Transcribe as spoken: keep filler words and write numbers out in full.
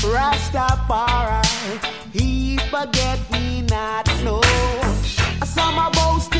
Rastafari, he forget me not, no. Some are boast